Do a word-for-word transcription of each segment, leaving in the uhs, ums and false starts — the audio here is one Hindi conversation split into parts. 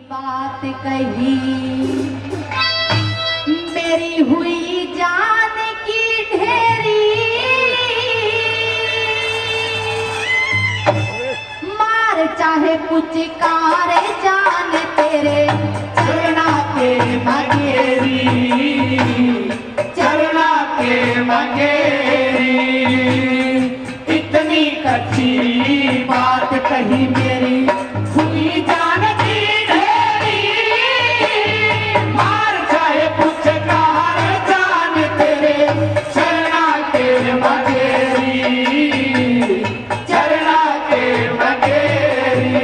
बात कही मेरी हुई जान की ढेरी, मार चाहे कुछ कार जान तेरे चरना के मगेरी, चरना के मगेरी। इतनी कच्ची बात कही मेरी हुई जान की ढेरी, मार चाहे कुछ कार जान तेरे चरना के मगेरी, चरना के मगेरी।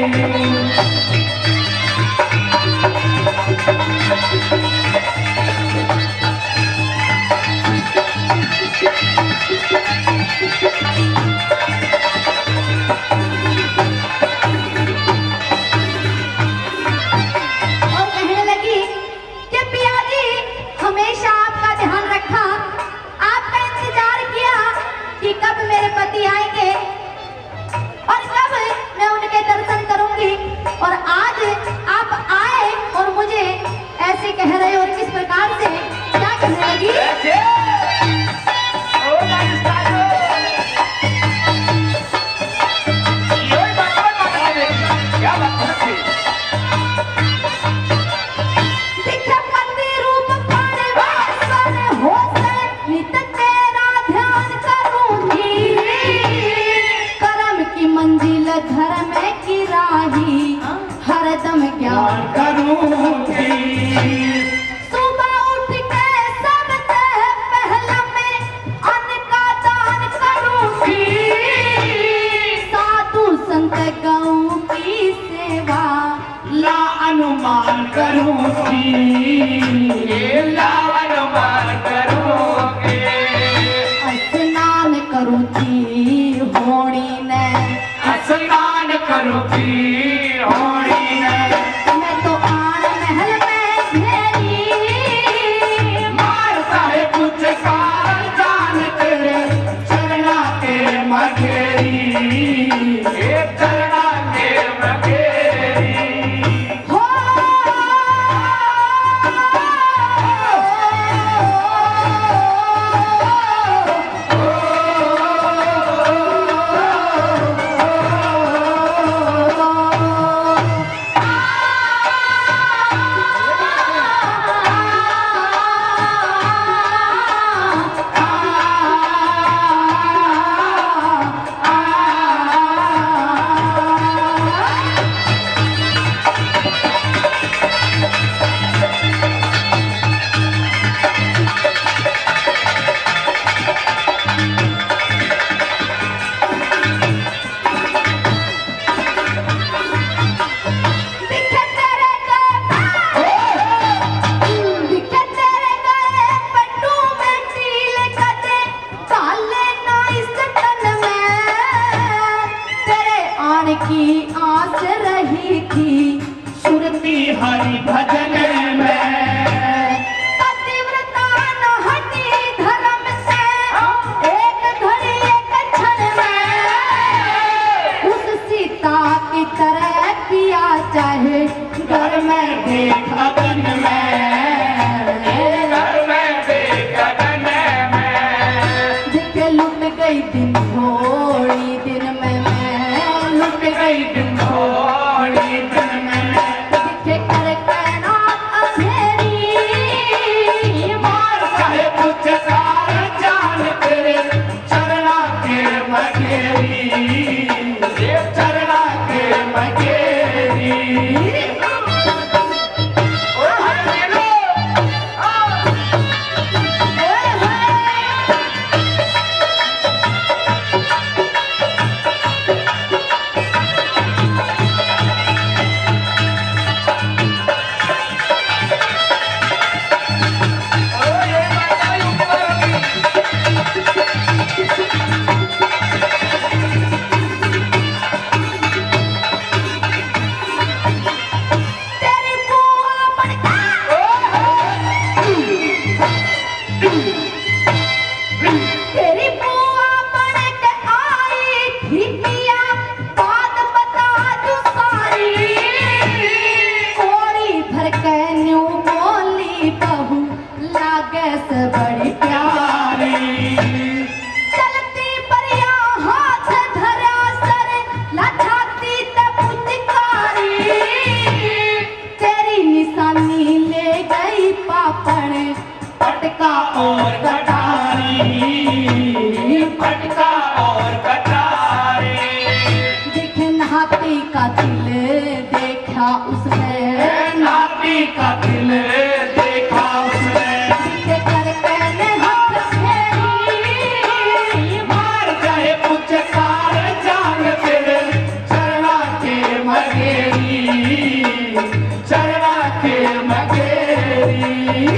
और आज आप आए और मुझे ऐसे कह रहे हो और किस प्रकार से क्या कहने लगी? धर्म की राही हरदम ज्ञान करूंगी, सुबह उठ के सबसे पहला मैं अन्न का दान करूंगी, साधु संत गौ की सेवा ला अनुमान करूंगी, ला अनुमान करूंगी। स्नान करूंगी होड़ी ने, स्नान करूंगी होड़ी ने, मैं तो आन महल में घेरी, मारता है कुछ कार जान तेरे चरना के मगेरी, चरना के मगेरी। हो की आस रही थी सुरती हरि भजन में, पतिव्रता न हटी धर्म से, एक घड़ी एक क्षण में उस सीता की तरह पिया चाहे घर में देख अगन में, घर में देख अगन में। दिखे लुट गई दिन थोड़ी दिन में मैं, लुट गई दिन थोड़ी दिन में, दिखे कर कैनात अंधेरी, फटका और कटारी, फटका और कटारी। देखे हाथी का दिल देखा उसने, नाती का दिल देखा उसने, पीछे करके ने हाथ फेरी, मार जाए पुचकार जान तेरे चरणा के मगेरी, चरणा के मगेरी।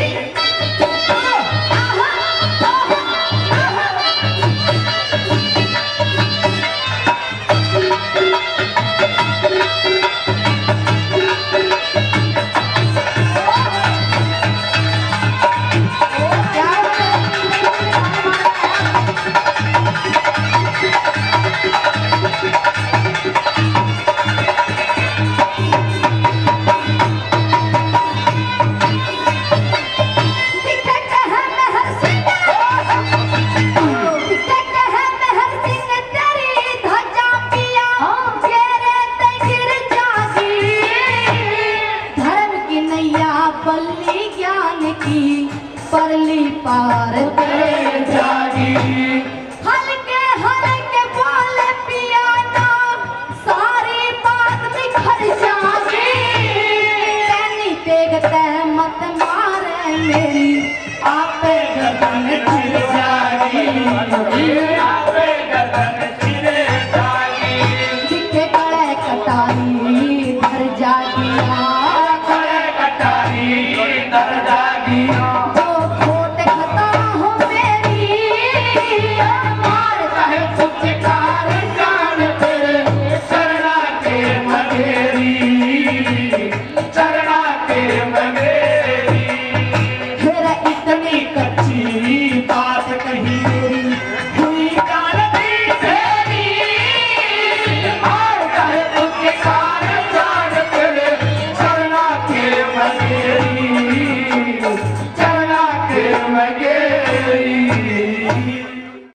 पल्ली ज्ञान की परली पार तेरे जागी, हल्के हल्के बोले पियानो सारी बात बिखर जागी, तैनी तेगते मत मारे मेरी आपे गर्दन चिर जागी, आपे गर्दन चिर जागी। जिके गले कटारी धर जागिया, गले कटारी धर जागिया। जो खोट खता हो मेरी मार चाहे कुछ